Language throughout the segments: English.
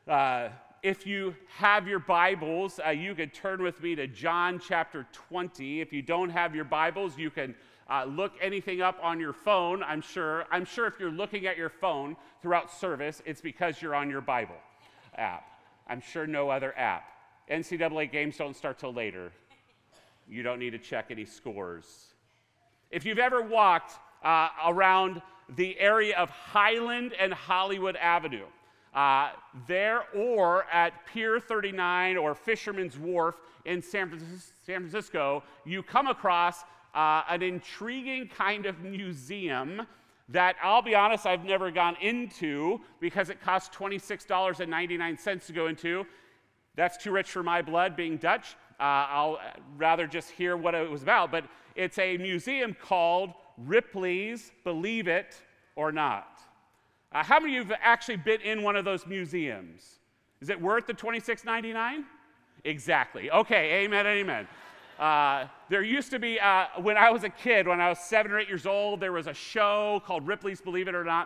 If you have your Bibles, you could turn with me to John chapter 20. If you don't have your Bibles, you can look anything up on your phone, I'm sure. I'm sure if you're looking at your phone throughout service, it's because you're on your Bible app. I'm sure no other app. NCAA games don't start till later. You don't need to check any scores. If you've ever walked around the area of Highland and Hollywood Avenue, there or at Pier 39 or Fisherman's Wharf in San Francisco, you come across an intriguing kind of museum that, I'll be honest, I've never gone into because it costs $26.99 to go into. That's too rich for my blood, being Dutch. I'll rather just hear what it was about, but it's a museum called Ripley's Believe It or Not. How many of you have actually been in one of those museums? Is it worth the $26.99? Exactly. Okay, amen, amen. There used to be, when I was a kid, when I was 7 or 8 years old, there was a show called Ripley's Believe It or Not.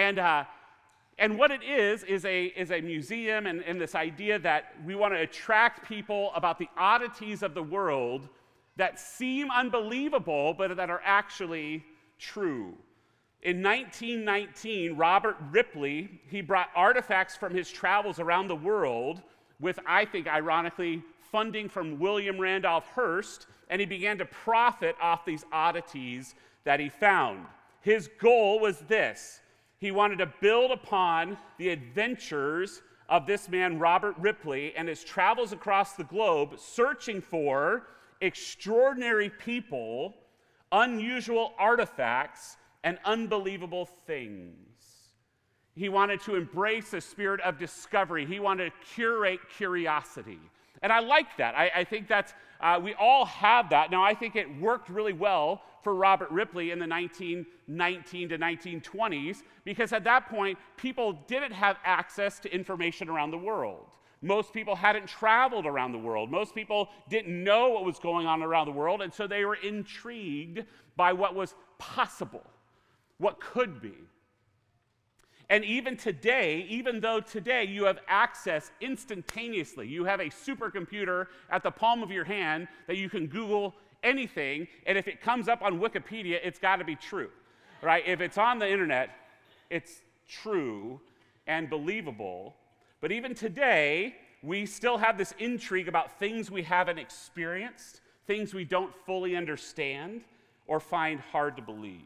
And what it is a museum and this idea that we want to attract people about the oddities of the world that seem unbelievable, but that are actually true. In 1919, Robert Ripley, he brought artifacts from his travels around the world with, I think, ironically, funding from William Randolph Hearst, and he began to profit off these oddities that he found. His goal was this. He wanted to build upon the adventures of this man, Robert Ripley, and his travels across the globe, searching for extraordinary people, unusual artifacts, and unbelievable things. He wanted to embrace the spirit of discovery. He wanted to curate curiosity. And I like that. I think that's, we all have that. Now, I think it worked really well for Robert Ripley in the 1919 to 1920s, because at that point, people didn't have access to information around the world. Most people hadn't traveled around the world. Most people didn't know what was going on around the world, and so they were intrigued by what was possible, what could be. And even today, even though today you have access instantaneously, you have a supercomputer at the palm of your hand that you can Google anything, and if it comes up on Wikipedia, it's got to be true, right? If it's on the internet, it's true and believable. But even today, we still have this intrigue about things we haven't experienced, things we don't fully understand or find hard to believe.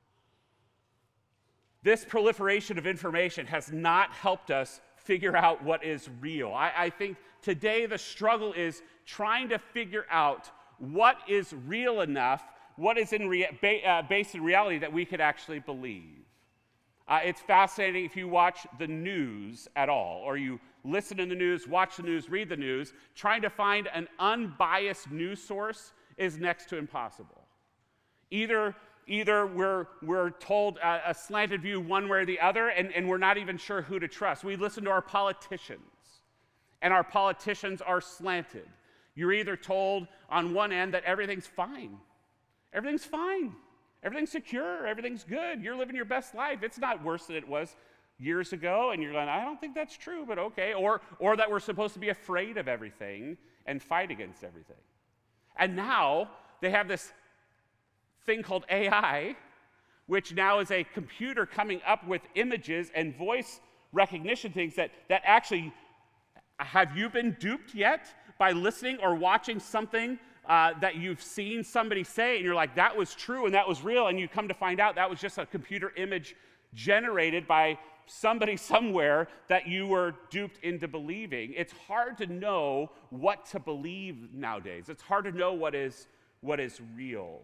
This proliferation of information has not helped us figure out what is real. I think today the struggle is trying to figure out what is real enough, what is based in reality that we could actually believe. It's fascinating if you watch the news at all, or you listen to the news, watch the news, read the news, trying to find an unbiased news source is next to impossible. Either we're told a slanted view one way or the other, and we're not even sure who to trust. We listen to our politicians, and our politicians are slanted. You're either told on one end that everything's fine. Everything's fine. Everything's secure. Everything's good. You're living your best life. It's not worse than it was years ago, and you're going, I don't think that's true, but okay. Or that we're supposed to be afraid of everything and fight against everything. And now they have this thing called AI, which now is a computer coming up with images and voice recognition things that actually, have you been duped yet by listening or watching something that you've seen somebody say, and you're like, that was true and that was real, and you come to find out that was just a computer image generated by somebody somewhere that you were duped into believing. It's hard to know what to believe nowadays. It's hard to know what is real.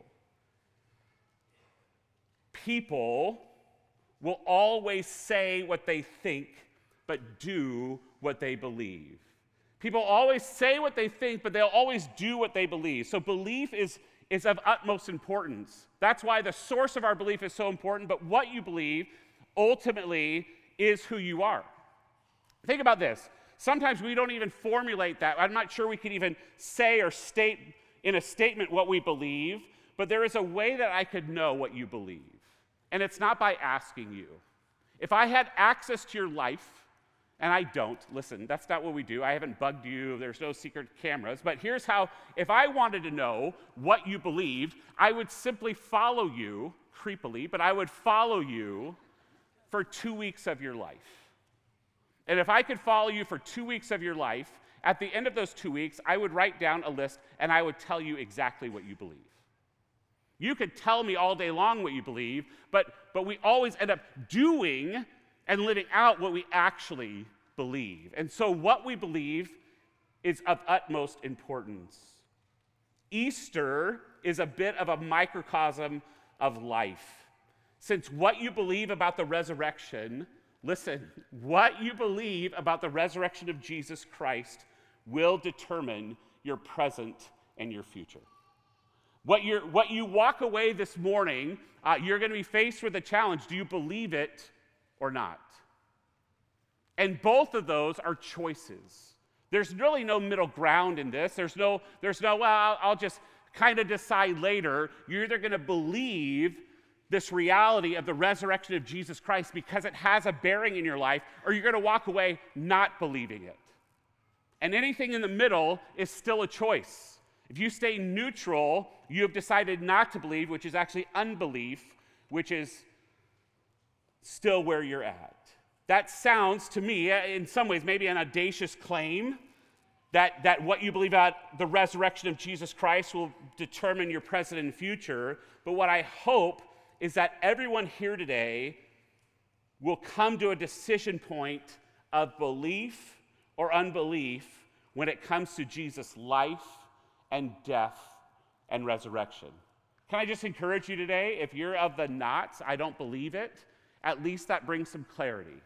People will always say what they think, but do what they believe. People always say what they think, but they'll always do what they believe. So belief is of utmost importance. That's why the source of our belief is so important, but what you believe ultimately is who you are. Think about this. Sometimes we don't even formulate that. I'm not sure we can even say or state in a statement what we believe, but there is a way that I could know what you believe. And it's not by asking you. If I had access to your life And I don't. Listen, that's not what we do. I haven't bugged you. There's no secret cameras. But here's how, if I wanted to know what you believed, I would simply follow you, creepily, but I would follow you for 2 weeks of your life. And if I could follow you for 2 weeks of your life, at the end of those 2 weeks, I would write down a list and I would tell you exactly what you believe. You could tell me all day long what you believe, but we always end up doing and living out what we actually believe. And so what we believe is of utmost importance. Easter is a bit of a microcosm of life. Since what you believe about the resurrection, listen, what you believe about the resurrection of Jesus Christ will determine your present and your future. What you walk away this morning, you're going to be faced with a challenge. Do you believe it or not? And both of those are choices. There's really no middle ground in this. There's no, well, I'll just kind of decide later. You're either going to believe this reality of the resurrection of Jesus Christ because it has a bearing in your life, or you're going to walk away not believing it. And anything in the middle is still a choice. If you stay neutral, you have decided not to believe, which is actually unbelief, which is still where you're at. That sounds to me, in some ways, maybe an audacious claim that what you believe about the resurrection of Jesus Christ will determine your present and future. But what I hope is that everyone here today will come to a decision point of belief or unbelief when it comes to Jesus' life and death and resurrection. Can I just encourage you today, if you're of the nots, I don't believe it, at least that brings some clarity.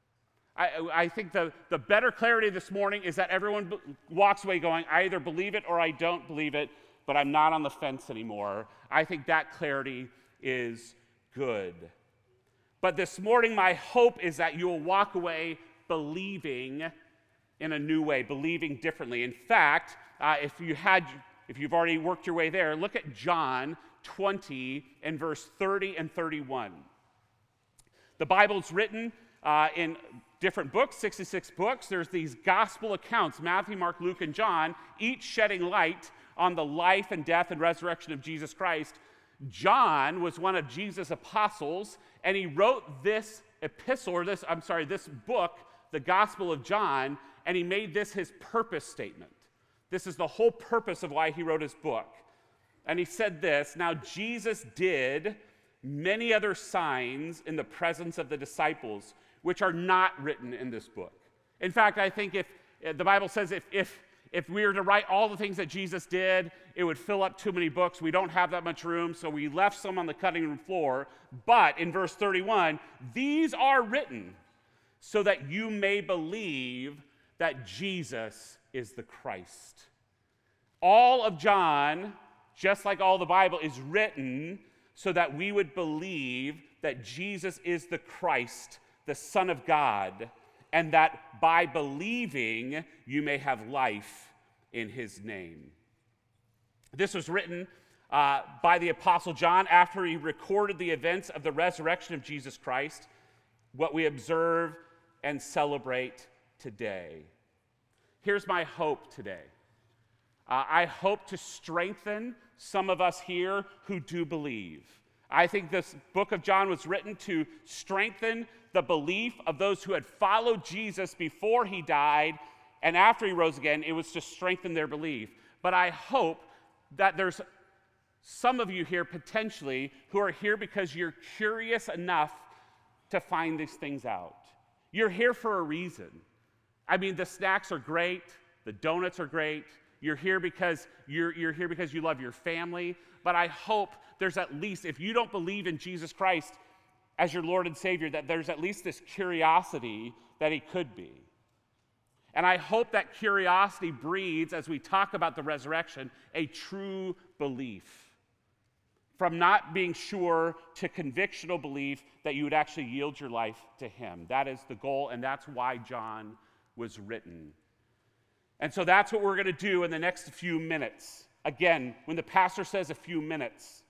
I think the better clarity this morning is that everyone walks away going, I either believe it or I don't believe it, but I'm not on the fence anymore. I think that clarity is good. But this morning, my hope is that you will walk away believing in a new way, believing differently. In fact, if you've already worked your way there, look at John 20 and verse 30 and 31. The Bible's written in different books, 66 books. There's these gospel accounts, Matthew, Mark, Luke, and John, each shedding light on the life and death and resurrection of Jesus Christ. John was one of Jesus' apostles, and he wrote this epistle, or this book, the Gospel of John, and he made this his purpose statement. This is the whole purpose of why he wrote his book. And he said this, now Jesus did many other signs in the presence of the disciples, which are not written in this book. In fact, I think if the Bible says if we were to write all the things that Jesus did, it would fill up too many books. We don't have that much room, so we left some on the cutting room floor. But in verse 31, these are written so that you may believe that Jesus is the Christ. All of John, just like all the Bible, is written so that we would believe that Jesus is the Christ, the Son of God, and that by believing you may have life in his name. This was written by the Apostle John after he recorded the events of the resurrection of Jesus Christ, what we observe and celebrate today. Here's my hope today. I hope to strengthen some of us here who do believe. I think this book of John was written to strengthen the belief of those who had followed Jesus before he died, and after he rose again, it was to strengthen their belief. But I hope that there's some of you here potentially who are here because you're curious enough to find these things out. You're here for a reason. I mean, the snacks are great, the donuts are great. You're here because you're here because you love your family. But I hope there's at least, if you don't believe in Jesus Christ as your Lord and Savior, that there's at least this curiosity that he could be. And I hope that curiosity breeds, as we talk about the resurrection, a true belief. From not being sure to convictional belief that you would actually yield your life to him. That is the goal, and that's why John was written. And so that's what we're going to do in the next few minutes. Again, when the pastor says a few minutes,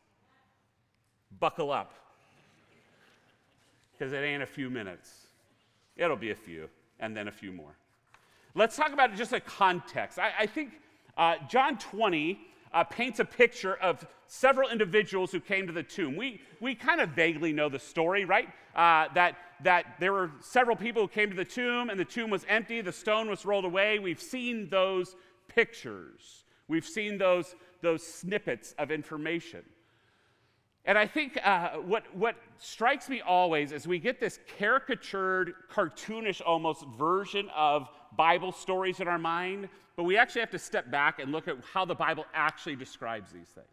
buckle up. Because it ain't a few minutes. It'll be a few. and then a few more. Let's talk about just a context. I think John 20 paints a picture of several individuals who came to the tomb. We kind of vaguely know the story, right? That there were several people who came to the tomb, and the tomb was empty, the stone was rolled away. We've seen those pictures. We've seen those snippets of information. And I think what strikes me always is we get this caricatured, cartoonish almost version of Bible stories in our mind, but we actually have to step back and look at how the Bible actually describes these things.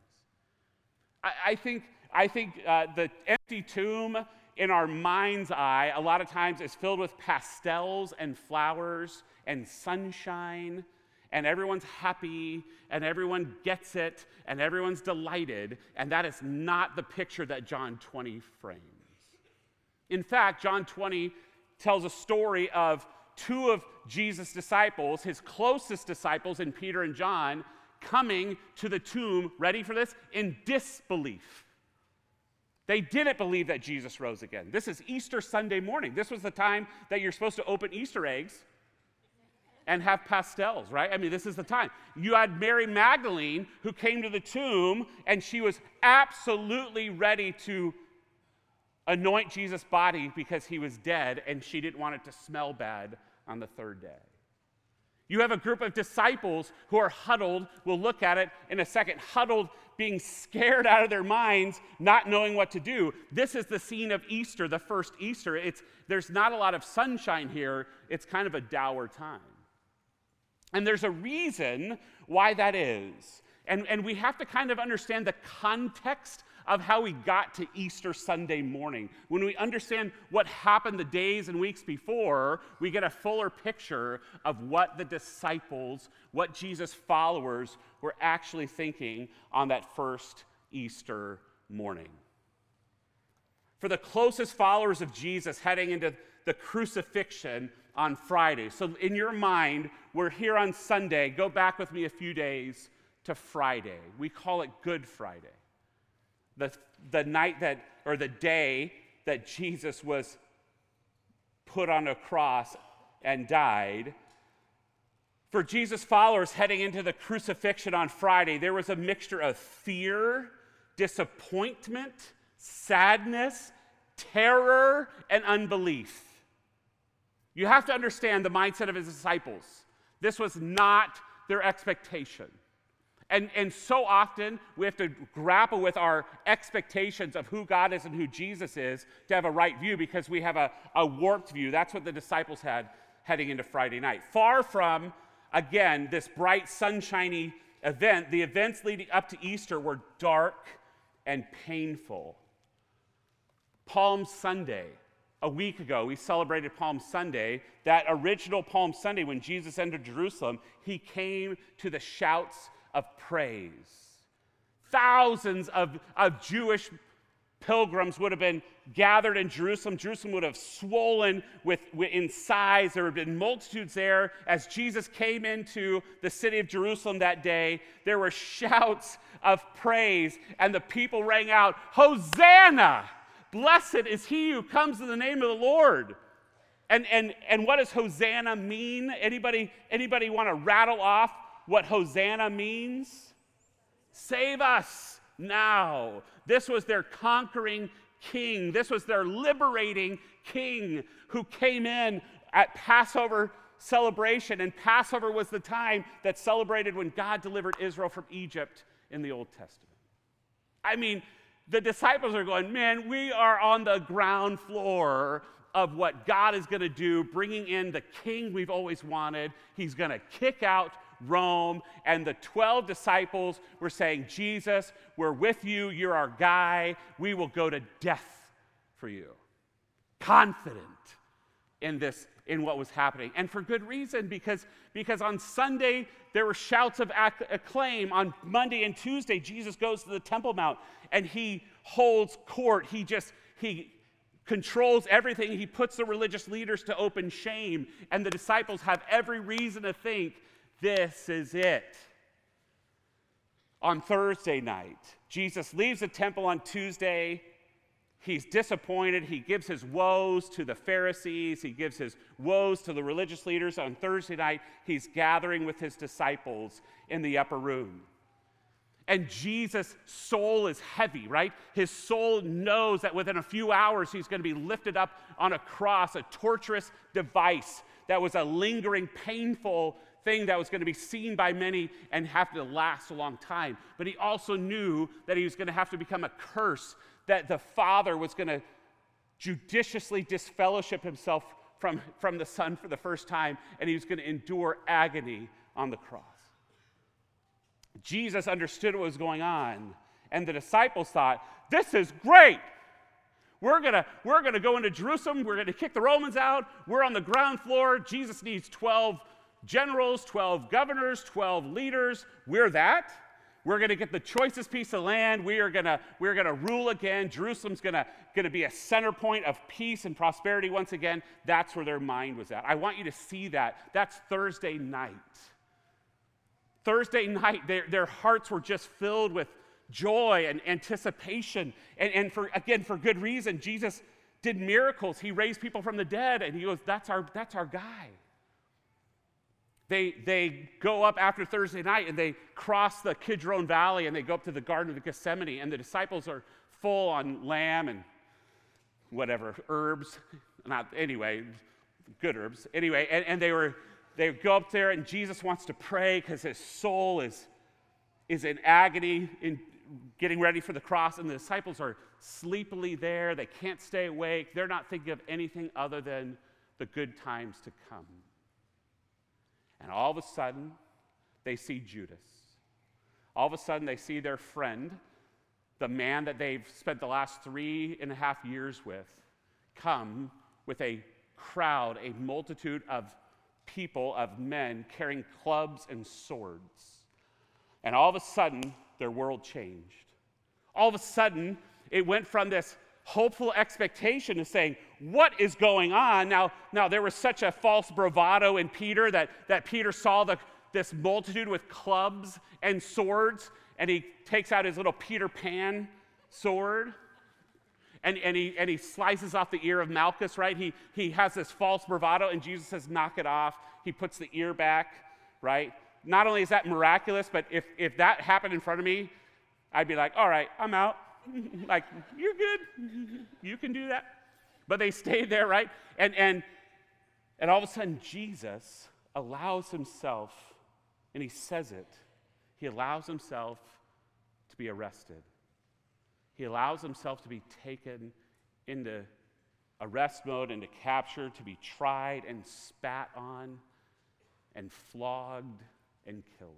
I think the empty tomb in our mind's eye a lot of times is filled with pastels and flowers and sunshine, and everyone's happy, and everyone gets it, and everyone's delighted, and that is not the picture that John 20 frames. In fact, John 20 tells a story of two of Jesus' disciples, his closest disciples in Peter and John, coming to the tomb, ready for this, in disbelief. They didn't believe that Jesus rose again. This is Easter Sunday morning. This was the time that you're supposed to open Easter eggs and have pastels, right? I mean, this is the time. You had Mary Magdalene who came to the tomb, and she was absolutely ready to anoint Jesus' body because he was dead, and she didn't want it to smell bad on the third day. You have a group of disciples who are huddled. We'll look at it in a second. Huddled, being scared out of their minds, not knowing what to do. This is the scene of Easter, the first Easter. There's not a lot of sunshine here. It's kind of a dour time. And there's a reason why that is. And we have to kind of understand the context of how we got to Easter Sunday morning. When we understand what happened the days and weeks before, we get a fuller picture of what the disciples, what Jesus' followers were actually thinking on that first Easter morning. For the closest followers of Jesus heading into the crucifixion on Friday. So in your mind, we're here on Sunday. Go back with me a few days to Friday. We call it Good Friday. The night that, or the day that Jesus was put on a cross and died. For Jesus' followers heading into the crucifixion on Friday, there was a mixture of fear, disappointment, sadness, terror, and unbelief. You have to understand the mindset of his disciples. This was not their expectation. And so often we have to grapple with our expectations of who God is and who Jesus is to have a right view, because we have a warped view. That's what the disciples had heading into Friday night. Far from, again, this bright, sunshiny event, the events leading up to Easter were dark and painful. Palm Sunday. A week ago, we celebrated Palm Sunday. That original Palm Sunday, when Jesus entered Jerusalem, he came to the shouts of praise. Thousands of Jewish pilgrims would have been gathered in Jerusalem. Jerusalem would have swollen in size. There would have been multitudes there. As Jesus came into the city of Jerusalem that day, there were shouts of praise, and the people rang out, "Hosanna! Blessed is he who comes in the name of the Lord." And what does Hosanna mean? Anybody want to rattle off what Hosanna means? Save us now. This was their conquering king. This was their liberating king who came in at Passover celebration. And Passover was the time that celebrated when God delivered Israel from Egypt in the Old Testament. I mean, the disciples are going, man, we are on the ground floor of what God is going to do, bringing in the king we've always wanted. He's going to kick out Rome. And the 12 disciples were saying, Jesus, we're with you. You're our guy. We will go to death for you. Confident in what was happening. And for good reason, because on Sunday, there were shouts of acclaim. On Monday and Tuesday, Jesus goes to the Temple Mount and he holds court. He controls everything. He puts the religious leaders to open shame. And the disciples have every reason to think, this is it. On Thursday night, Jesus leaves the temple on Tuesday. He's disappointed. He gives his woes to the Pharisees. He gives his woes to the religious leaders. On Thursday night, he's gathering with his disciples in the upper room. And Jesus' soul is heavy, right? His soul knows that within a few hours, he's going to be lifted up on a cross, a torturous device that was a lingering, painful thing that was going to be seen by many and have to last a long time. But he also knew that he was going to have to become a curse, that the Father was going to judiciously disfellowship himself from the Son for the first time, and he was going to endure agony on the cross. Jesus understood what was going on, and the disciples thought, this is great. We're gonna go into Jerusalem. We're going to kick the Romans out. We're on the ground floor. Jesus needs 12 generals, 12 governors, 12 leaders. We're that. We're going to get the choicest piece of land. We're going to rule again. Jerusalem's going to be a center point of peace and prosperity once again. That's where their mind was at. I want you to see that. That's Thursday night. Thursday night, their hearts were just filled with joy and anticipation. And for good reason. Jesus did miracles. He raised people from the dead, and he goes, that's our guy. They go up after Thursday night, and they cross the Kidron Valley, and they go up to the Garden of Gethsemane, and the disciples are full on lamb and whatever, herbs. Good herbs. Anyway, and they go up there, and Jesus wants to pray because his soul is in agony, in getting ready for the cross, and the disciples are sleepily there. They can't stay awake. They're not thinking of anything other than the good times to come. And all of a sudden, they see Judas. All of a sudden, they see their friend, the man that they've spent the last 3.5 years with, come with a crowd, a multitude of people, of men, carrying clubs and swords. And all of a sudden, their world changed. All of a sudden, it went from this hopeful expectation of saying, what is going on? Now there was such a false bravado in Peter that Peter saw this multitude with clubs and swords, and he takes out his little Peter Pan sword, and he slices off the ear of Malchus, right? He has this false bravado, and Jesus says, knock it off. He puts the ear back, right? Not only is that miraculous, but if that happened in front of me, I'd be like, all right, I'm out. Like, you're good. You can do that. But they stayed there, right? And all of a sudden, Jesus allows himself, and he says it, he allows himself to be arrested. He allows himself to be taken into arrest mode, into capture, to be tried and spat on and flogged and killed.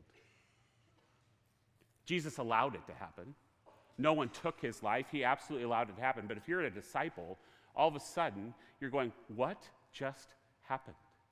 Jesus allowed it to happen. No one took his life. He absolutely allowed it to happen. But if you're a disciple, all of a sudden, you're going, what just happened?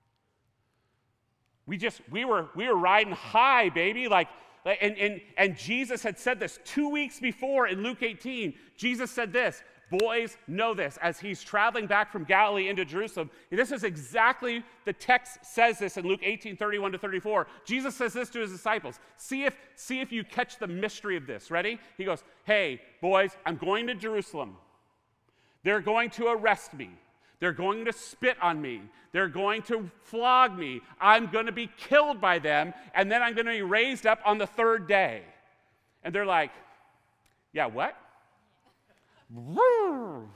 We were riding high, baby. And Jesus had said this 2 weeks before in Luke 18. Jesus said this, boys, know this, as he's traveling back from Galilee into Jerusalem. This is exactly, the text says this in Luke 18, 31 to 34. Jesus says this to his disciples. See if you catch the mystery of this. Ready? He goes, hey, boys, I'm going to Jerusalem. They're going to arrest me. They're going to spit on me. They're going to flog me. I'm going to be killed by them, and then I'm going to be raised up on the third day. And they're like, yeah, what? No,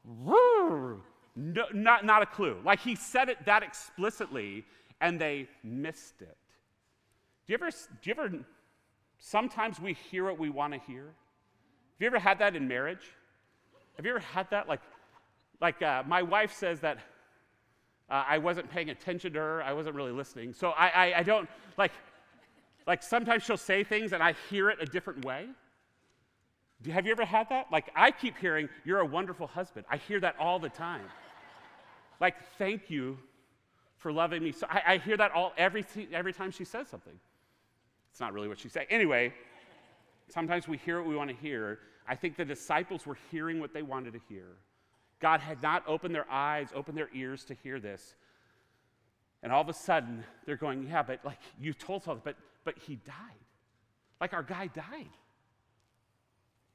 not a clue. Like, he said it that explicitly, and they missed it. Do you ever, sometimes we hear what we want to hear? Have you ever had that in marriage? Have you ever had that? Like my wife says that I wasn't paying attention to her. I wasn't really listening. So I don't, like sometimes she'll say things and I hear it a different way. Have you ever had that? Like, I keep hearing, you're a wonderful husband. I hear that all the time. Like, thank you for loving me. So I hear that every time she says something. It's not really what she said. Anyway, sometimes we hear what we want to hear. I think the disciples were hearing what they wanted to hear. God had not opened their eyes, opened their ears to hear this. And all of a sudden, they're going, yeah, but like, you told us, but he died. Like, our guy died.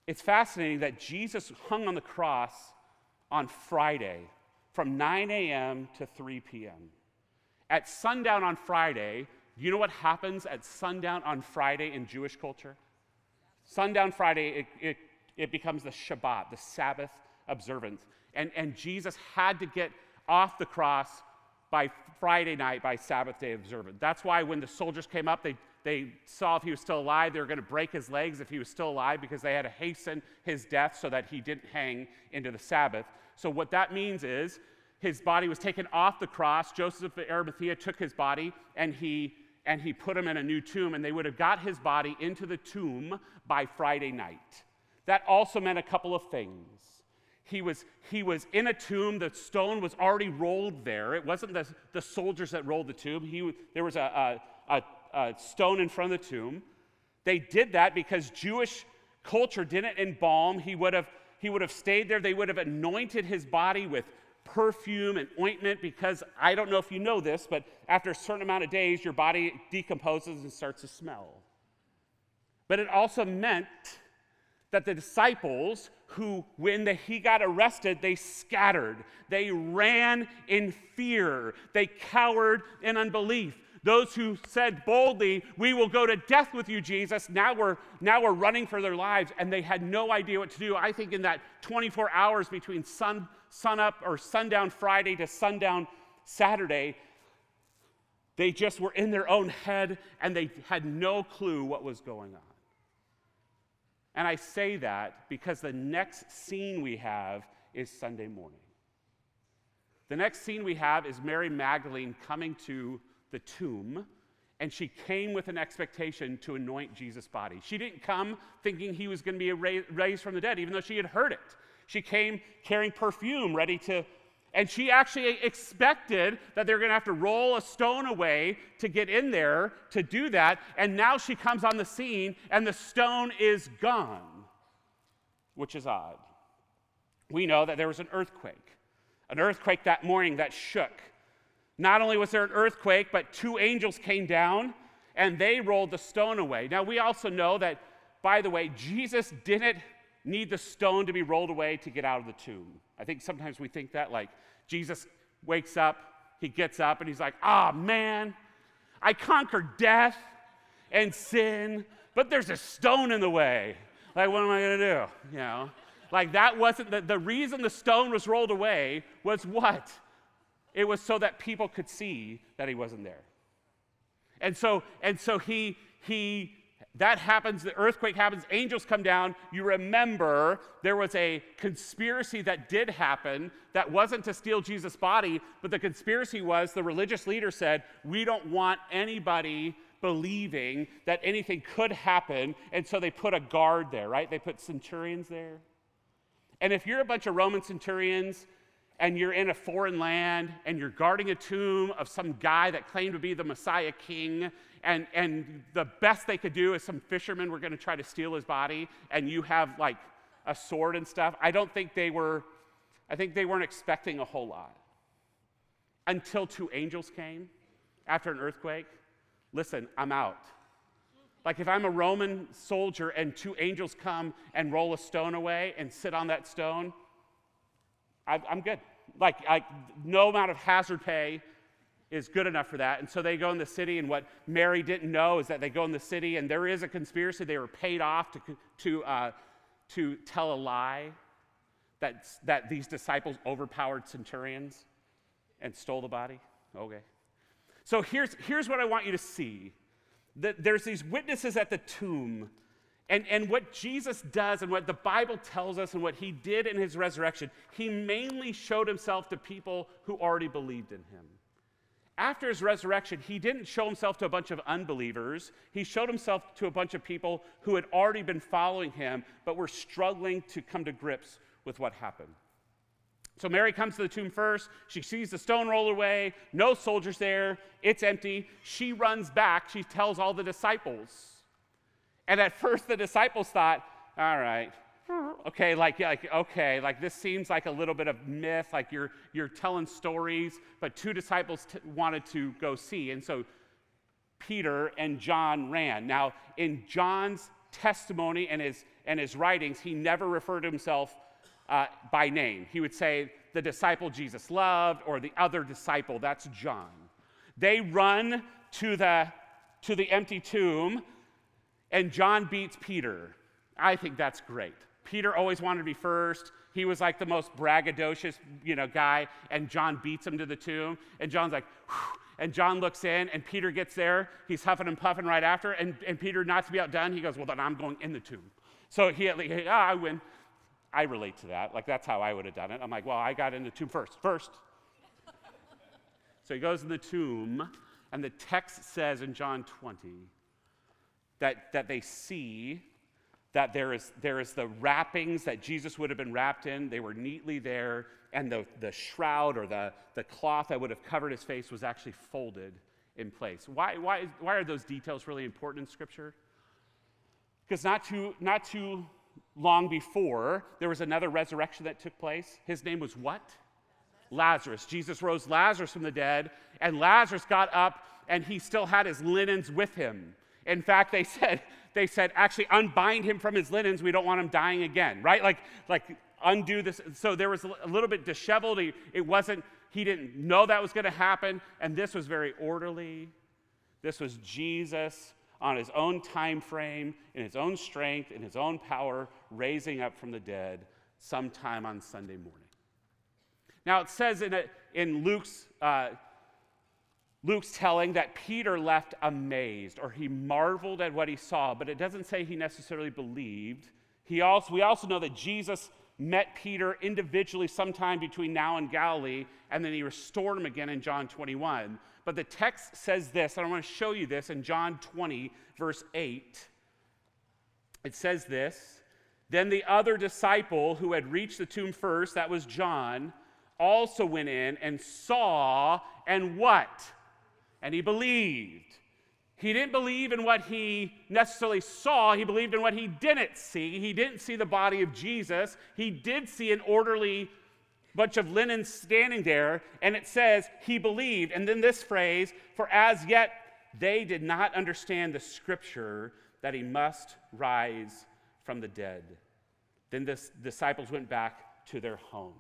it's fascinating that Jesus hung on the cross on Friday from 9 a.m. to 3 p.m. At sundown on Friday, do you know what happens at sundown on Friday in Jewish culture? Sundown Friday, it becomes the Shabbat, the Sabbath observance. And Jesus had to get off the cross by Friday night, by Sabbath day observance. That's why when the soldiers came up, they saw if he was still alive, they were going to break his legs if he was still alive because they had to hasten his death so that he didn't hang into the Sabbath. So what that means is his body was taken off the cross. Joseph of Arimathea took his body and he put him in a new tomb, and they would have got his body into the tomb by Friday night. That also meant a couple of things. He was in a tomb. The stone was already rolled there. It wasn't the soldiers that rolled the tomb. There was a stone in front of the tomb. They did that because Jewish culture didn't embalm. He would have stayed there. They would have anointed his body with perfume and ointment, because I don't know if you know this, but after a certain amount of days, your body decomposes and starts to smell. But it also meant that the disciples who, when he got arrested, they scattered. They ran in fear. They cowered in unbelief. Those who said boldly, "We will go to death with you, Jesus," now we're running for their lives, and they had no idea what to do. I think in that 24 hours between sunup or sundown Friday to sundown Saturday, they just were in their own head, and they had no clue what was going on. And I say that because the next scene we have is Sunday morning. The next scene we have is Mary Magdalene coming to the tomb, and she came with an expectation to anoint Jesus' body. She didn't come thinking he was going to be raised from the dead, even though she had heard it. She came carrying perfume, and she actually expected that they're going to have to roll a stone away to get in there to do that, and now she comes on the scene, and the stone is gone, which is odd. We know that there was an earthquake that morning that shook. Not only was there an earthquake, but 2 angels came down, and they rolled the stone away. Now, we also know that, by the way, Jesus didn't need the stone to be rolled away to get out of the tomb. I think sometimes we think that, like, Jesus wakes up, he gets up, and he's like, man, I conquered death and sin, but there's a stone in the way. Like, what am I going to do? You know? Like, that wasn't, the reason the stone was rolled away was what? It was so that people could see that he wasn't there. And so that happens, the earthquake happens, angels come down. You remember there was a conspiracy that did happen that wasn't to steal Jesus' body, but the conspiracy was the religious leader said, we don't want anybody believing that anything could happen, and so they put a guard there, right? They put centurions there. And if you're a bunch of Roman centurions, and you're in a foreign land, and you're guarding a tomb of some guy that claimed to be the Messiah king, and the best they could do is some fishermen were going to try to steal his body, and you have like a sword and stuff, I think they weren't expecting a whole lot. Until 2 angels came after an earthquake. Listen, I'm out. Like, if I'm a Roman soldier and 2 angels come and roll a stone away and sit on that stone, I'm good. Like, no amount of hazard pay is good enough for that. And so they go in the city, and what Mary didn't know is that they go in the city, and there is a conspiracy. They were paid off to tell a lie that these disciples overpowered centurions and stole the body. Okay. So here's what I want you to see. That there's these witnesses at the tomb. And what Jesus does and what the Bible tells us and what he did in his resurrection, he mainly showed himself to people who already believed in him. After his resurrection, he didn't show himself to a bunch of unbelievers. He showed himself to a bunch of people who had already been following him, but were struggling to come to grips with what happened. So Mary comes to the tomb first. She sees the stone roll away. No soldiers there. It's empty. She runs back. She tells all the disciples. And at first, the disciples thought, all right, okay, like this seems like a little bit of myth, like you're telling stories, but 2 disciples wanted to go see, and so Peter and John ran. Now, in John's testimony and his writings, he never referred to himself by name. He would say, the disciple Jesus loved, or the other disciple, that's John. They run to the empty tomb, and John beats Peter. I think that's great. Peter always wanted to be first. He was like the most braggadocious, guy, and John beats him to the tomb. And John's like, whew. And John looks in, and Peter gets there. He's huffing and puffing right after, and Peter, not to be outdone, he goes, well, then I'm going in the tomb. So I win. I relate to that. Like, that's how I would have done it. I'm like, well, I got in the tomb first. So he goes in the tomb, and the text says in John 20 that they see that there is the wrappings that Jesus would have been wrapped in. They were neatly there, and the shroud or the cloth that would have covered his face was actually folded in place. Why are those details really important in Scripture? Because not too long before, there was another resurrection that took place. His name was what? Lazarus. Jesus rose Lazarus from the dead, and Lazarus got up, and he still had his linens with him. In fact, they said, actually unbind him from his linens. We don't want him dying again, right? Like undo this. So there was a little bit disheveled. He didn't know that was going to happen. And this was very orderly. This was Jesus on his own time frame, in his own strength, in his own power, raising up from the dead sometime on Sunday morning. Now it says in Luke's telling that Peter left amazed, or he marveled at what he saw, but it doesn't say he necessarily believed. We also know that Jesus met Peter individually sometime between now and Galilee, and then he restored him again in John 21. But the text says this, and I want to show you this in John 20, verse 8. It says this, then the other disciple who had reached the tomb first, that was John, also went in and saw, and what? And he believed. He didn't believe in what he necessarily saw. He believed in what he didn't see. He didn't see the body of Jesus. He did see an orderly bunch of linen standing there, and it says he believed. And then this phrase, for as yet they did not understand the scripture that he must rise from the dead. Then the disciples went back to their homes.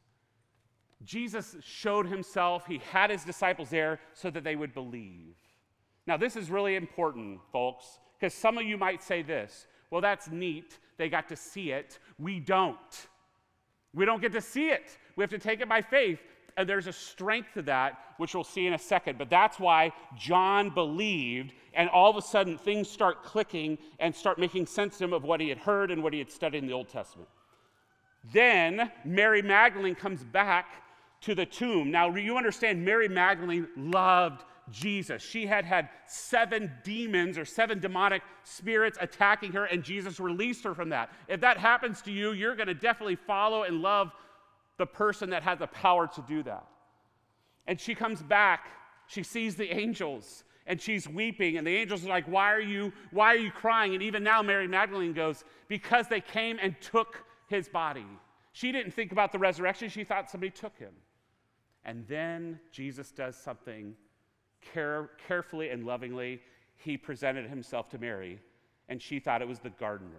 Jesus showed himself. He had his disciples there so that they would believe. Now, this is really important, folks, because some of you might say this, well, that's neat. They got to see it. We don't. We don't get to see it. We have to take it by faith, and there's a strength to that, which we'll see in a second. But that's why John believed, and all of a sudden things start clicking and start making sense to him of what he had heard and what he had studied in the Old Testament. Then Mary Magdalene comes back to the tomb. Now, you understand, Mary Magdalene loved Jesus. She had 7 demons or 7 demonic spirits attacking her, and Jesus released her from that. If that happens to you, you're going to definitely follow and love the person that has the power to do that. And she comes back. She sees the angels, and she's weeping, and the angels are like, why are you crying? And even now, Mary Magdalene goes, because they came and took his body. She didn't think about the resurrection. She thought somebody took him. And then Jesus does something carefully and lovingly. He presented himself to Mary, and she thought it was the gardener.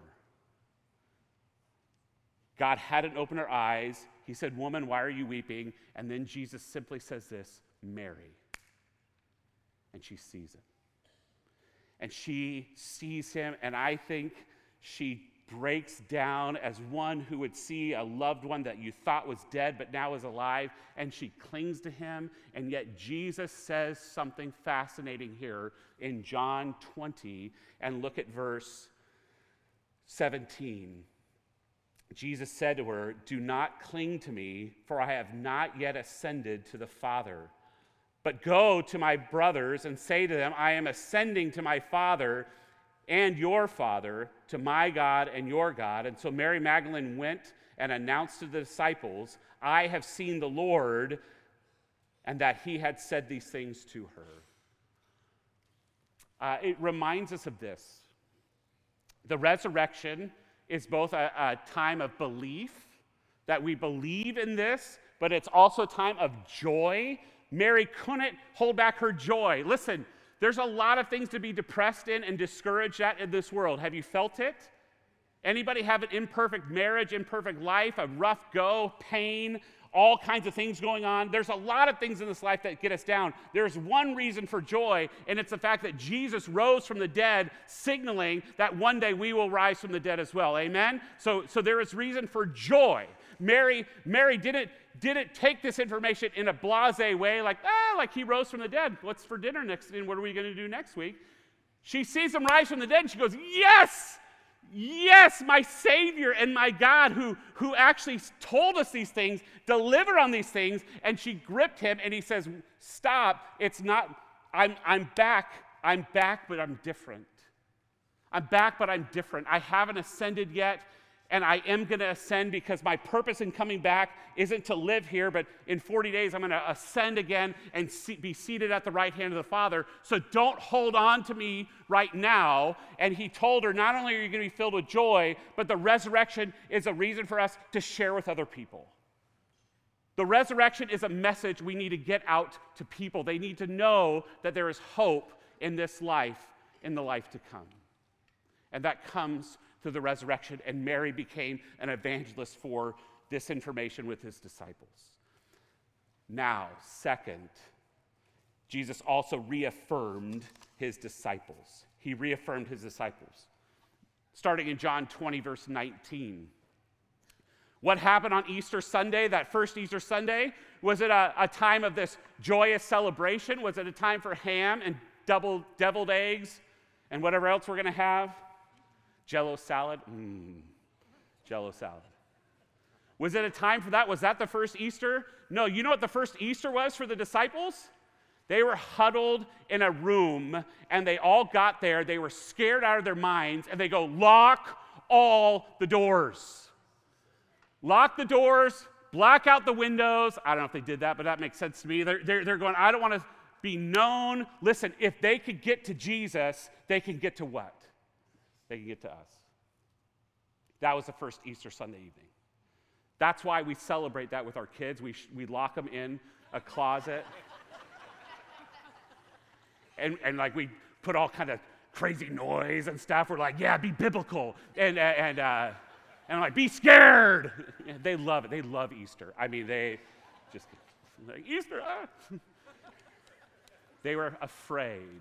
God hadn't opened her eyes. He said, woman, why are you weeping? And then Jesus simply says this, Mary. And she sees him. And she sees him, and I think she breaks down as one who would see a loved one that you thought was dead but now is alive, and she clings to him. And yet Jesus says something fascinating here in John 20, and look at verse 17. Jesus said to her, do not cling to me, for I have not yet ascended to the Father. But go to my brothers and say to them, I am ascending to my Father and your Father, to my God and your God. And so Mary Magdalene went and announced to the disciples, I have seen the Lord, and that he had said these things to her. It reminds us of this. The resurrection is both a time of belief, that we believe in this, but it's also a time of joy. Mary couldn't hold back her joy. Listen, There's a lot of things to be depressed in and discouraged at in this world. Have you felt it? Anybody have an imperfect marriage, imperfect life, a rough go, pain, all kinds of things going on? There's a lot of things in this life that get us down. There's one reason for joy, and it's the fact that Jesus rose from the dead, signaling that one day we will rise from the dead as well. Amen? So there is reason for joy. Mary didn't take this information in a blasé way, like he rose from the dead. What's for dinner next? And what are we going to do next week? She sees him rise from the dead, and she goes, yes! Yes, my Savior and my God who actually told us these things, delivered on these things, and she gripped him, and he says, stop, it's not, I'm back, but I'm different. I'm back, but I'm different. I haven't ascended yet, and I am going to ascend because my purpose in coming back isn't to live here, but in 40 days I'm going to ascend again and be seated at the right hand of the Father. So don't hold on to me right now. And he told her, not only are you going to be filled with joy, but the resurrection is a reason for us to share with other people. The resurrection is a message we need to get out to people. They need to know that there is hope in this life, in the life to come. And that comes through the resurrection, and Mary became an evangelist for this information with his disciples. Now, second, Jesus also reaffirmed his disciples. He reaffirmed his disciples. Starting in John 20, verse 19. What happened on Easter Sunday, that first Easter Sunday? Was it a time of this joyous celebration? Was it a time for ham and deviled eggs and whatever else we're going to have? Jell-O salad? Jell-O salad. Was it a time for that? Was that the first Easter? No, you know what the first Easter was for the disciples? They were huddled in a room, and they all got there. They were scared out of their minds, and they go, lock all the doors. Lock the doors, black out the windows. I don't know if they did that, but that makes sense to me. They're going, I don't want to be known. Listen, if they could get to Jesus, they can get to what? They can get to us. That was the first Easter Sunday evening. That's why we celebrate that with our kids. We lock them in a closet. and like we put all kind of crazy noise and stuff. We're like, yeah, be biblical. And I'm like, be scared. They love it. They love Easter. I mean, they just, like, Easter, They were afraid.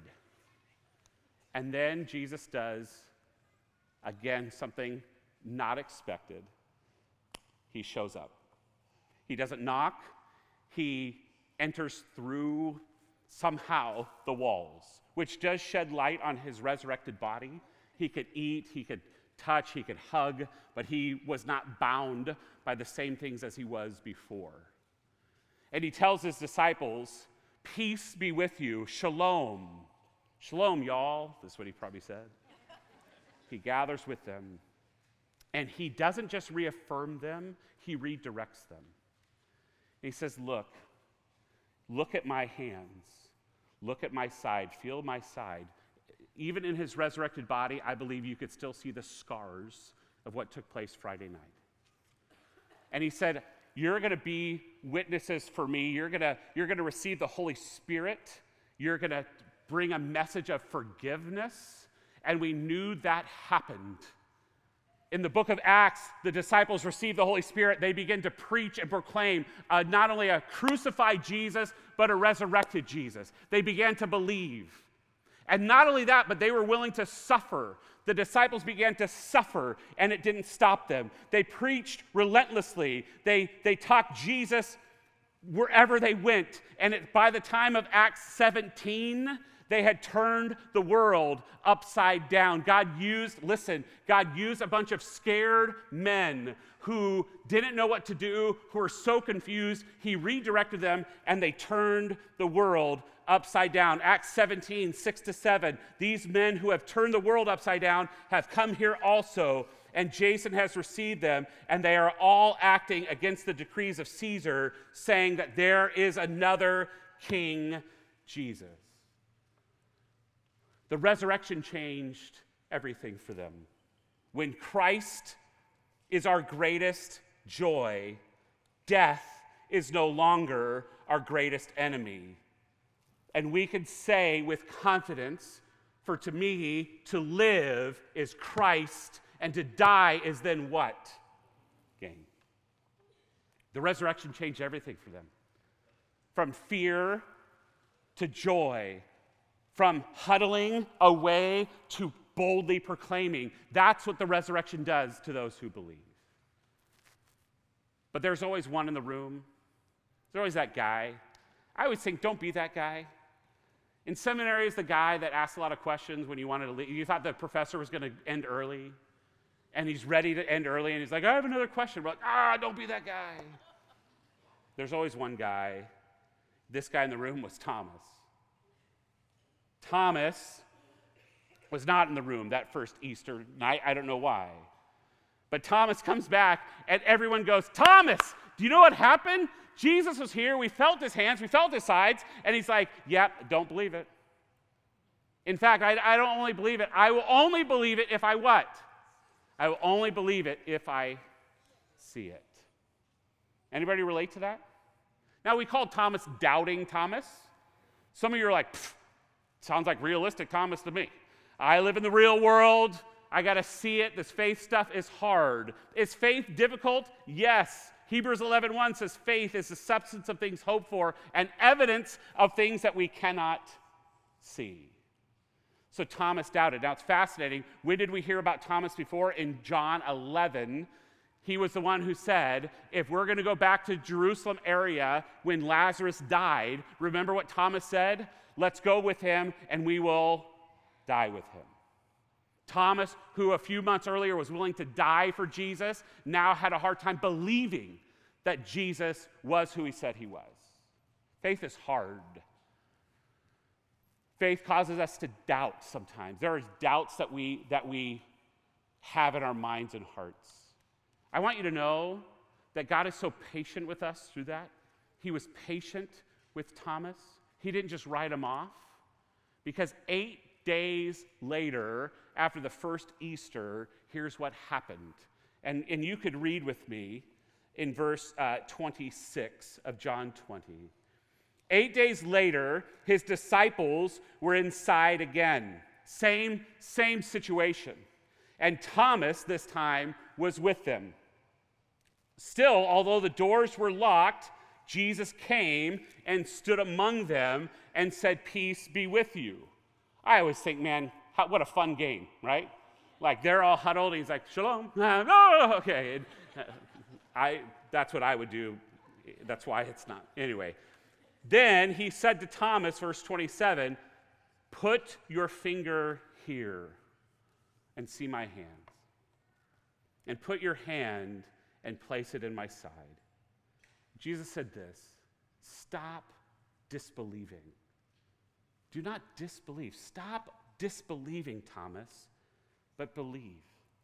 And then Jesus does, again, something not expected. He shows up. He doesn't knock. He enters through somehow the walls, which does shed light on his resurrected body. He could eat, he could touch, he could hug, but he was not bound by the same things as he was before. And he tells his disciples, peace be with you, shalom. Shalom, y'all. This is what he probably said. He gathers with them, and he doesn't just reaffirm them, he redirects them. And he says, look at my hands. Look at my side. Feel my side. Even in his resurrected body, I believe you could still see the scars of what took place Friday night. And he said, you're going to be witnesses for me. You're going to receive the Holy Spirit. You're going to bring a message of forgiveness. And we knew that happened. In the book of Acts, the disciples received the Holy Spirit. They began to preach and proclaim not only a crucified Jesus, but a resurrected Jesus. They began to believe. And not only that, but they were willing to suffer. The disciples began to suffer, and it didn't stop them. They preached relentlessly. They taught Jesus wherever they went. And by the time of Acts 17, they had turned the world upside down. God used a bunch of scared men who didn't know what to do, who were so confused. He redirected them, and they turned the world upside down. Acts 17, 6-7. These men who have turned the world upside down have come here also, and Jason has received them, and they are all acting against the decrees of Caesar, saying that there is another King Jesus. The resurrection changed everything for them. When Christ is our greatest joy, death is no longer our greatest enemy. And we can say with confidence, for to me, to live is Christ, and to die is then what? Gain. The resurrection changed everything for them. From fear to joy, from huddling away to boldly proclaiming. That's what the resurrection does to those who believe. But there's always one in the room. There's always that guy. I always think, don't be that guy. In seminary, is the guy that asked a lot of questions when you wanted to leave. You thought the professor was going to end early, and he's ready to end early, and he's like, I have another question. We're like, don't be that guy. There's always one guy. This guy in the room was Thomas. Thomas was not in the room that first Easter night. I don't know why. But Thomas comes back, and everyone goes, Thomas, do you know what happened? Jesus was here. We felt his hands. We felt his sides. And he's like, yep, don't believe it. In fact, I don't only believe it. I will only believe it if I what? I will only believe it if I see it. Anybody relate to that? Now, we call Thomas Doubting Thomas. Some of you are like, sounds like realistic Thomas to me. I live in the real world. I got to see it. This faith stuff is hard. Is faith difficult? Yes. Hebrews 11:1 says faith is the substance of things hoped for and evidence of things that we cannot see. So Thomas doubted. Now it's fascinating. When did we hear about Thomas before? In John 11. He was the one who said, if we're going to go back to Jerusalem area when Lazarus died, remember what Thomas said? Let's go with him and we will die with him. Thomas, who a few months earlier was willing to die for Jesus, now had a hard time believing that Jesus was who he said he was. Faith is hard. Faith causes us to doubt sometimes. There are doubts that we have in our minds and hearts. I want you to know that God is so patient with us through that. He was patient with Thomas. He didn't just write him off. Because 8 days later, after the first Easter, here's what happened. And you could read with me in verse 26 of John 20. 8 days later, his disciples were inside again. Same situation. And Thomas, this time, was with them. Still, although the doors were locked, Jesus came and stood among them and said, "Peace be with you." I always think, man, what a fun game, right? Like they're all huddled, and he's like, "Shalom." No, okay. That's what I would do. That's why it's not. Anyway, then he said to Thomas, verse 27, "Put your finger here and see my hand, and put your hand and place it in my side." Jesus said this, stop disbelieving. Do not disbelieve. Stop disbelieving, Thomas, but believe.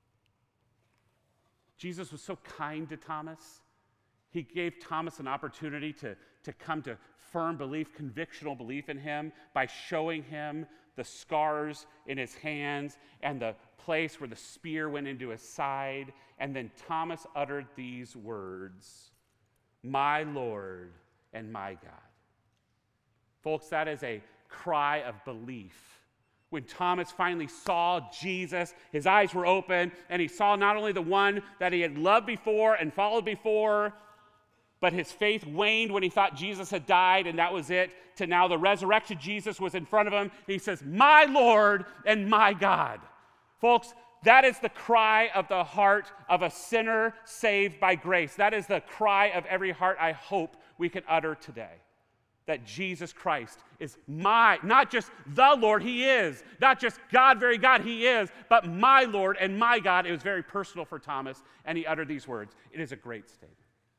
Jesus was so kind to Thomas. He gave Thomas an opportunity to come to firm belief, convictional belief in him by showing him the scars in his hands and the place where the spear went into his side. And then Thomas uttered these words, "My Lord and my God." Folks, that is a cry of belief. When Thomas finally saw Jesus, his eyes were open, and he saw not only the one that he had loved before and followed before, but his faith waned when he thought Jesus had died, and that was it, to now the resurrection Jesus was in front of him. He says, "My Lord and my God." Folks, that is the cry of the heart of a sinner saved by grace. That is the cry of every heart I hope we can utter today. That Jesus Christ is not just the Lord, he is. Not just God, very God, he is, but my Lord and my God. It was very personal for Thomas, and he uttered these words. It is a great statement.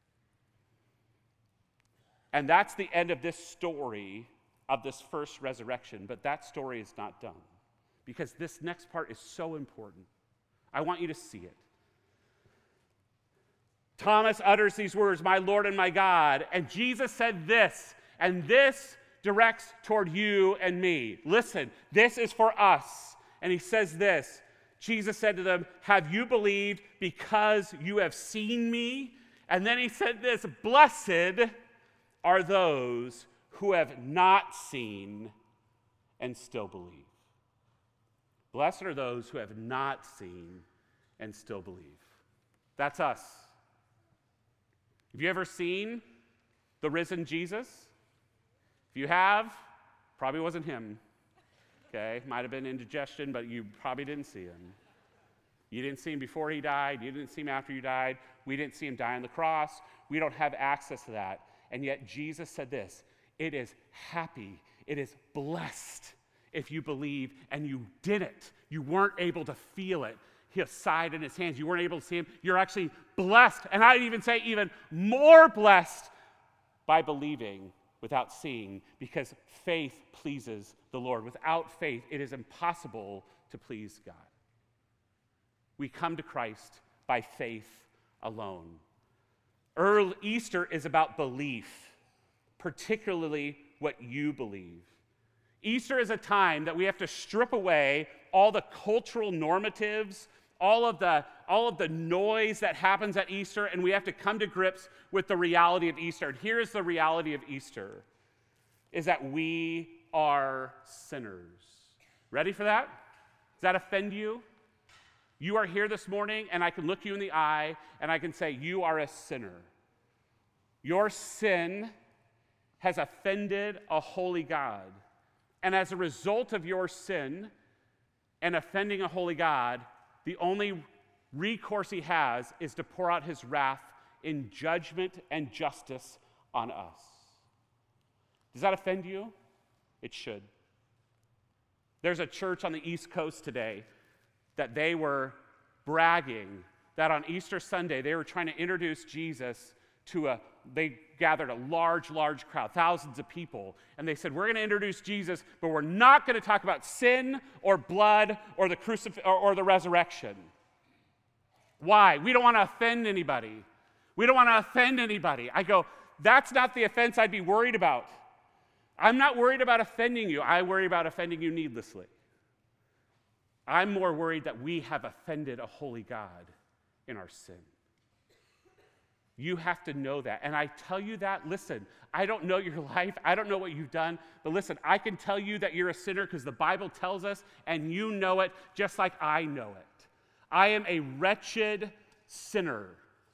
And that's the end of this story of this first resurrection, but that story is not done because this next part is so important. I want you to see it. Thomas utters these words, "My Lord and my God," and Jesus said this, and this directs toward you and me. Listen, this is for us. And he says this, Jesus said to them, "Have you believed because you have seen me?" And then he said this, "Blessed are those who have not seen and still believe. Blessed are those who have not seen and still believe. That's us. Have you ever seen the risen Jesus? If you have, probably wasn't him. Okay, might have been indigestion, but you probably didn't see him. You didn't see him before he died. You didn't see him after you died. We didn't see him die on the cross. We don't have access to that. And yet Jesus said this, it is happy, it is blessed if you believe and you didn't. You weren't able to feel it. His side in his hands. You weren't able to see him. You're actually blessed. And I'd even say even more blessed by believing without seeing, because faith pleases the Lord. Without faith, it is impossible to please God. We come to Christ by faith alone. Easter is about belief, particularly what you believe. Easter is a time that we have to strip away all the cultural normatives, all of the noise that happens at Easter, and we have to come to grips with the reality of Easter. And here's the reality of Easter, is that we are sinners. Ready for that? Does that offend you? You are here this morning, and I can look you in the eye, and I can say, you are a sinner. Your sin has offended a holy God. And as a result of your sin and offending a holy God, the only recourse he has is to pour out his wrath in judgment and justice on us. Does that offend you? It should. There's a church on the East Coast today that they were bragging that on Easter Sunday they were trying to introduce Jesus to they gathered a large crowd, thousands of people, and they said, we're going to introduce Jesus, but we're not going to talk about sin or blood or the or the resurrection. Why? We don't want to offend anybody. We don't want to offend anybody. I go, that's not the offense I'd be worried about. I'm not worried about offending you. I worry about offending you needlessly. I'm more worried that we have offended a holy God in our sin. You have to know that. And I tell you that, listen, I don't know your life. I don't know what you've done. But listen, I can tell you that you're a sinner because the Bible tells us, and you know it just like I know it. I am a wretched sinner.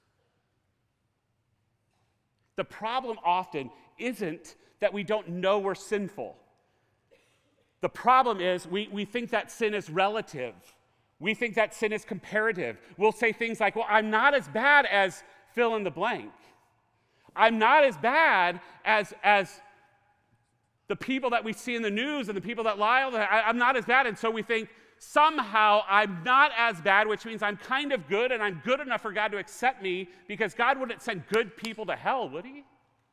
The problem often isn't that we don't know we're sinful. The problem is we think that sin is relative. We think that sin is comparative. We'll say things like, well, I'm not as bad as fill in the blank. I'm not as bad as the people that we see in the news and the people that lie. I'm not as bad. And so we think somehow I'm not as bad, which means I'm kind of good and I'm good enough for God to accept me, because God wouldn't send good people to hell, would he?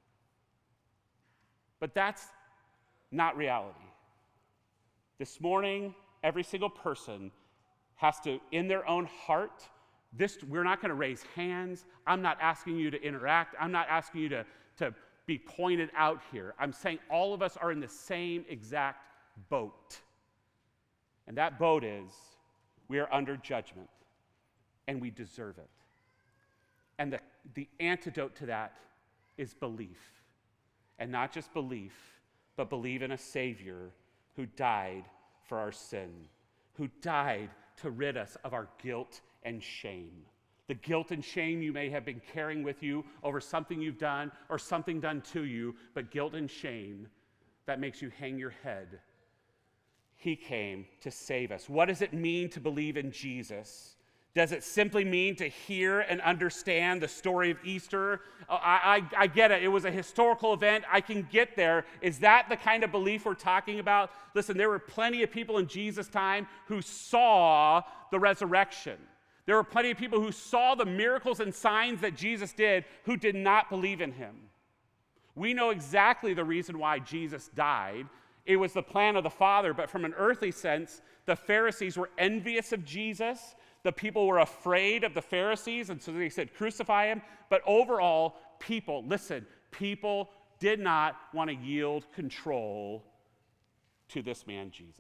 But that's not reality. This morning, every single person has to, in their own heart, we're not going to raise hands. I'm not asking you to interact. I'm not asking you to be pointed out here. I'm saying all of us are in the same exact boat. And that boat is, we are under judgment, and we deserve it. And the antidote to that is belief. And not just belief, but believe in a Savior who died for our sin, who died to rid us of our guilt and shame. The guilt and shame you may have been carrying with you over something you've done or something done to you, but guilt and shame that makes you hang your head. He came to save us. What does it mean to believe in Jesus? Does it simply mean to hear and understand the story of Easter? I get it. It was a historical event. I can get there. Is that the kind of belief we're talking about? Listen, there were plenty of people in Jesus' time who saw the resurrection. There were plenty of people who saw the miracles and signs that Jesus did who did not believe in him. We know exactly the reason why Jesus died. It was the plan of the Father, but from an earthly sense, the Pharisees were envious of Jesus. The people were afraid of the Pharisees, and so they said, crucify him. But overall, people did not want to yield control to this man, Jesus.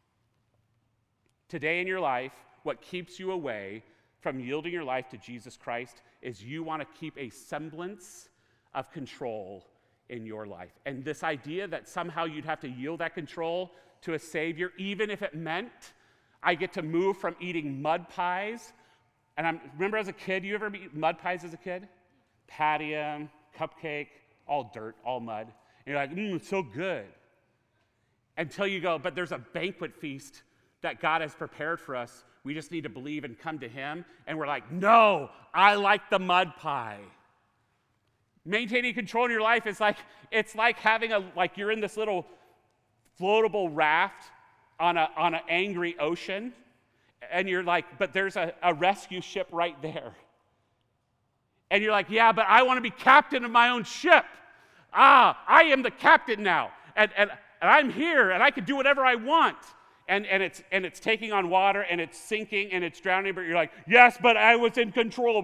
Today in your life, what keeps you away from yielding your life to Jesus Christ is you want to keep a semblance of control in your life. And this idea that somehow you'd have to yield that control to a Savior, even if it meant I get to move from eating mud pies. And remember as a kid, you ever eat mud pies as a kid? Patty 'em, cupcake, all dirt, all mud. And you're like, it's so good. Until you go, but there's a banquet feast that God has prepared for us. We just need to believe and come to him. And we're like, no, I like the mud pie. Maintaining control in your life is like, it's like having you're in this little floatable raft on an angry ocean. And you're like, but there's a rescue ship right there. And you're like, yeah, but I want to be captain of my own ship. I am the captain now. And I'm here, and I can do whatever I want. And it's taking on water, and it's sinking, and it's drowning, but you're like, yes, but I was in control.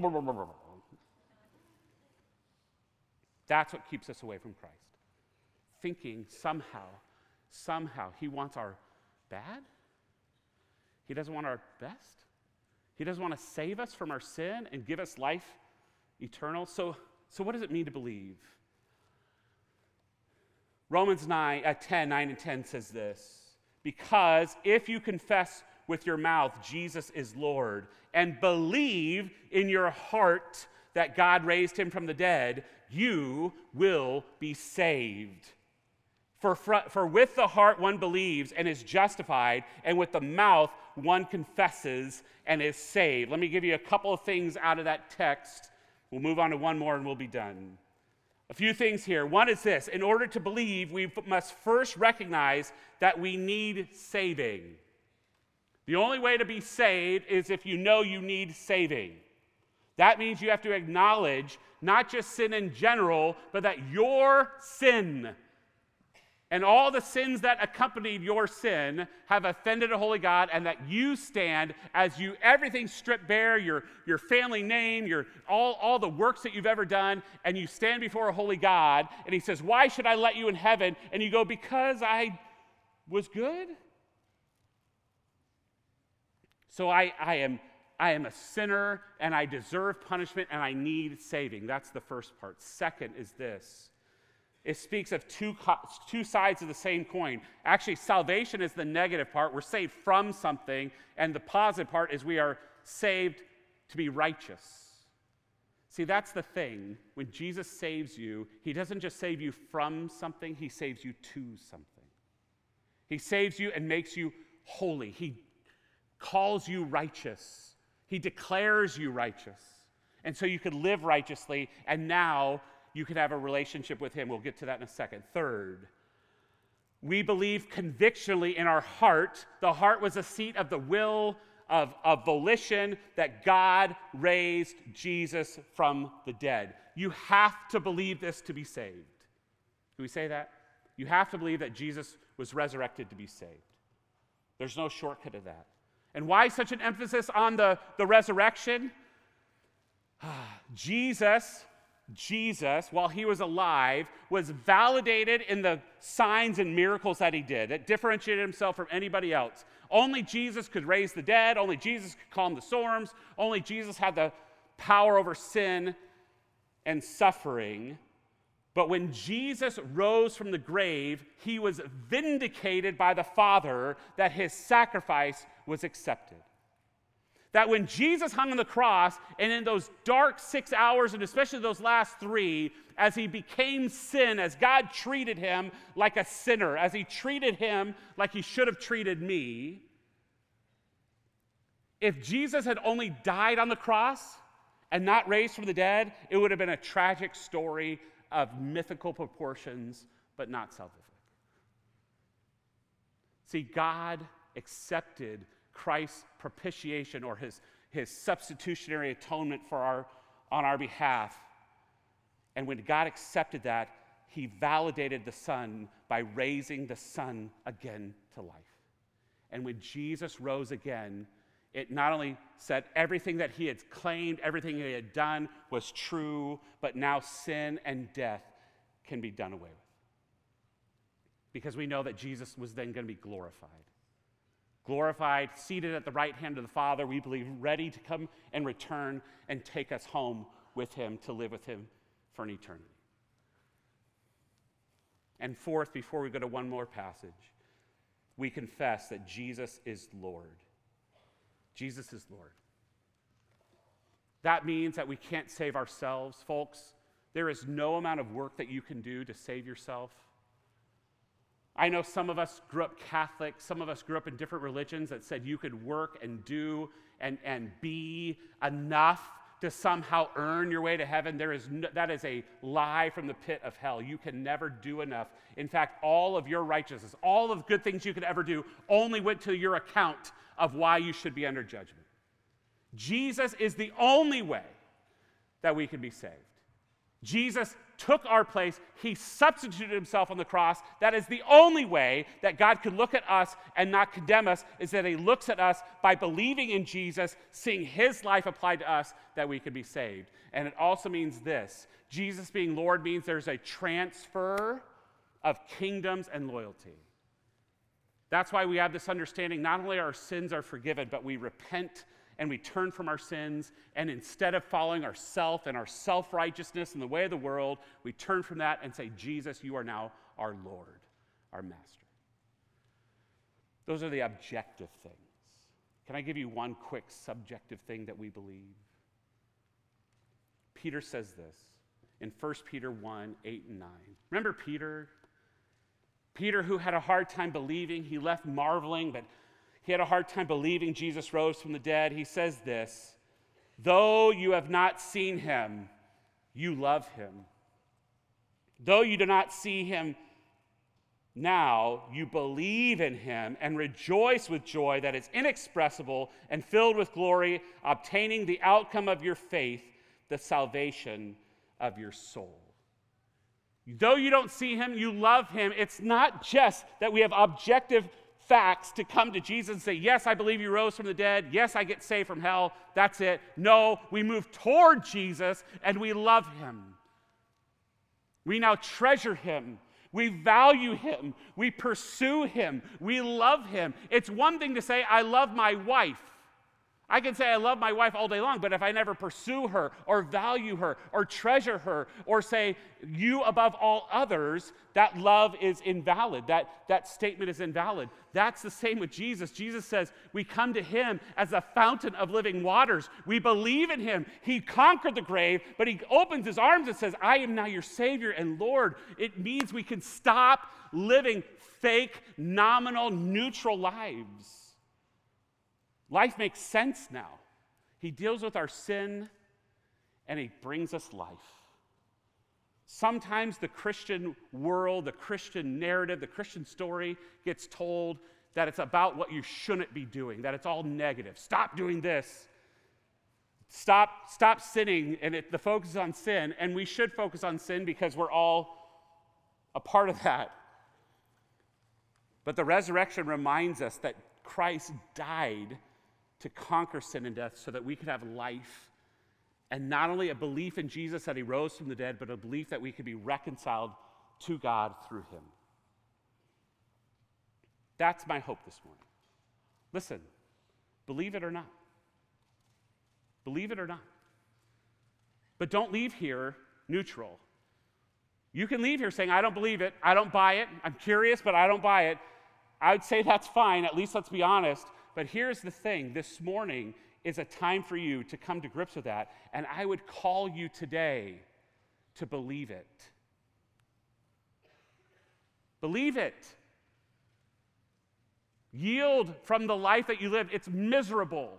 That's what keeps us away from Christ. Thinking somehow he wants our bad. He doesn't want our best. He doesn't want to save us from our sin and give us life eternal. So what does it mean to believe? Romans 9 and 10 says this, because if you confess with your mouth Jesus is Lord and believe in your heart that God raised him from the dead, you will be saved. For with the heart one believes and is justified, and with the mouth one confesses and is saved. Let me give you a couple of things out of that text. We'll move on to one more and we'll be done. A few things here. One is this: in order to believe, we must first recognize that we need saving. The only way to be saved is if you know you need saving. That means you have to acknowledge not just sin in general, but that your sin and all the sins that accompanied your sin have offended a holy God, and that you stand as you, everything stripped bare, your family name, all the works that you've ever done, and you stand before a holy God, and he says, why should I let you in heaven? And you go, because I was good? So I am a sinner, and I deserve punishment, and I need saving. That's the first part. Second is this. It speaks of two sides of the same coin. Actually, salvation is the negative part. We're saved from something, and the positive part is we are saved to be righteous. See, that's the thing. When Jesus saves you, he doesn't just save you from something, he saves you to something. He saves you and makes you holy. He calls you righteous. He declares you righteous. And so you can live righteously, and now you can have a relationship with him. We'll get to that in a second. Third, we believe convictionally in our heart. The heart was a seat of the will, of volition, that God raised Jesus from the dead. You have to believe this to be saved. Do we say that? You have to believe that Jesus was resurrected to be saved. There's no shortcut to that. And why such an emphasis on the resurrection? Jesus, while he was alive, was validated in the signs and miracles that he did, that differentiated himself from anybody else. Only Jesus could raise the dead. Only Jesus could calm the storms. Only Jesus had the power over sin and suffering. But when Jesus rose from the grave, he was vindicated by the Father that his sacrifice was accepted. That when Jesus hung on the cross, and in those dark 6 hours, and especially those last 3, as he became sin, as God treated him like a sinner, as he treated him like he should have treated me, if Jesus had only died on the cross and not raised from the dead, it would have been a tragic story of mythical proportions, but not salvific. See, God accepted Christ's propitiation, or his substitutionary atonement on our behalf. And when God accepted that, he validated the Son by raising the Son again to life. And when Jesus rose again, it not only said everything that he had claimed, everything he had done was true, but now sin and death can be done away with. Because we know that Jesus was then going to be glorified. Glorified, seated at the right hand of the Father, we believe, ready to come and return and take us home with him to live with him for an eternity. And fourth, before we go to one more passage, we confess that Jesus is Lord. Jesus is Lord. That means that we can't save ourselves, folks. There is no amount of work that you can do to save yourself. I know some of us grew up Catholic, some of us grew up in different religions that said you could work and do and be enough to somehow earn your way to heaven. That is a lie from the pit of hell. You can never do enough. In fact, all of your righteousness, all of the good things you could ever do only went to your account of why you should be under judgment. Jesus is the only way that we can be saved. Jesus took our place. He substituted himself on the cross. That is the only way that God could look at us and not condemn us, is that he looks at us by believing in Jesus, seeing his life applied to us, that we can be saved. And it also means this: Jesus being Lord means there's a transfer of kingdoms and loyalty. That's why we have this understanding, not only our sins are forgiven, but we repent and we turn from our sins, and instead of following ourself and our self-righteousness and the way of the world, we turn from that and say, Jesus, you are now our Lord, our Master. Those are the objective things. Can I give you one quick subjective thing that we believe? Peter says this in 1 Peter 1, 8 and 9. Remember Peter? Peter, who had a hard time believing. He left marveling, but he had a hard time believing Jesus rose from the dead. He says this: though you have not seen him, you love him. Though you do not see him now, you believe in him and rejoice with joy that is inexpressible and filled with glory, obtaining the outcome of your faith, the salvation of your soul. Though you don't see him, you love him. It's not just that we have objective facts to come to Jesus and say, yes, I believe you rose from the dead. Yes, I get saved from hell. That's it. No, we move toward Jesus and we love him. We now treasure him. We value him. We pursue him. We love him. It's one thing to say, I love my wife. I can say I love my wife all day long, but if I never pursue her or value her or treasure her or say you above all others, that love is invalid. That statement is invalid. That's the same with Jesus. Jesus says we come to him as a fountain of living waters. We believe in him. He conquered the grave, but he opens his arms and says, I am now your Savior and Lord. It means we can stop living fake, nominal, neutral lives. Life makes sense now. He deals with our sin and he brings us life. Sometimes the Christian world, the Christian narrative, the Christian story gets told that it's about what you shouldn't be doing, that it's all negative. Stop doing this. Stop sinning, and the focus is on sin, and we should focus on sin because we're all a part of that. But the resurrection reminds us that Christ died to conquer sin and death so that we could have life, and not only a belief in Jesus that he rose from the dead, but a belief that we could be reconciled to God through him. That's my hope this morning. Listen, believe it or not. Believe it or not. But don't leave here neutral. You can leave here saying, I don't believe it, I don't buy it, I'm curious, but I don't buy it. I would say that's fine, at least let's be honest. But here's the thing, this morning is a time for you to come to grips with that, and I would call you today to believe it. Believe it. Yield from the life that you lived. It's miserable.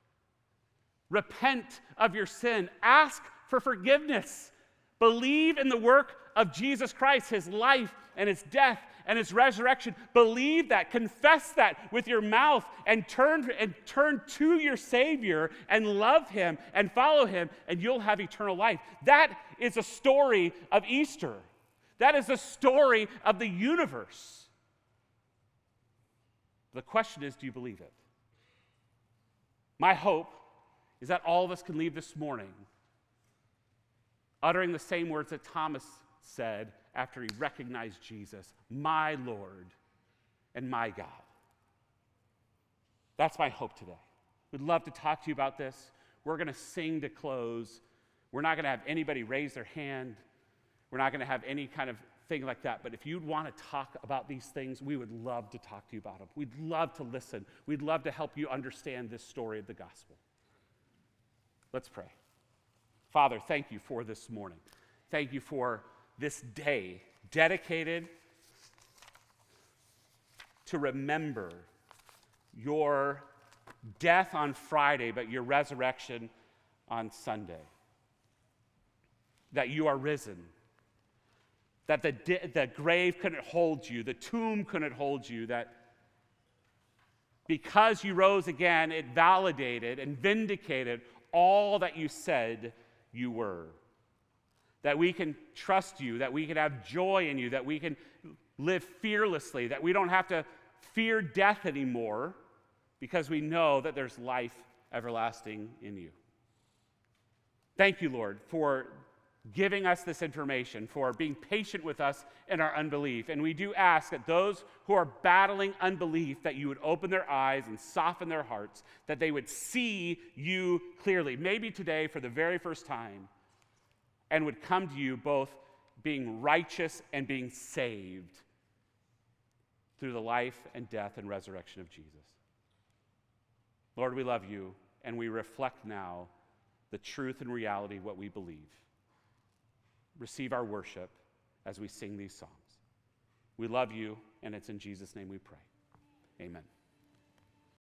Repent of your sin. Ask for forgiveness. Believe in the work of Jesus Christ, his life and his death and his resurrection. Believe that, confess that with your mouth, and turn to your Savior and love him and follow him, and you'll have eternal life. That is a story of Easter. That is the story of the universe. The question is, do you believe it? My hope is that all of us can leave this morning uttering the same words that Thomas said after he recognized Jesus, my Lord and my God. That's my hope today. We'd love to talk to you about this. We're going to sing to close. We're not going to have anybody raise their hand. We're not going to have any kind of thing like that. But if you'd want to talk about these things, we would love to talk to you about them. We'd love to listen. We'd love to help you understand this story of the gospel. Let's pray. Father, thank you for this morning. Thank you for this day dedicated to remember your death on Friday, but your resurrection on Sunday. That you are risen. That the grave couldn't hold you, the tomb couldn't hold you, that because you rose again, it validated and vindicated all that you said you were. That we can trust you, that we can have joy in you, that we can live fearlessly, that we don't have to fear death anymore because we know that there's life everlasting in you. Thank you, Lord, for giving us this information, for being patient with us in our unbelief. And we do ask that those who are battling unbelief, that you would open their eyes and soften their hearts, that they would see you clearly, maybe today for the very first time, and would come to you both being righteous and being saved through the life and death and resurrection of Jesus. Lord, we love you, and we reflect now the truth and reality of what we believe. Receive our worship as we sing these songs. We love you, and it's in Jesus' name we pray. Amen.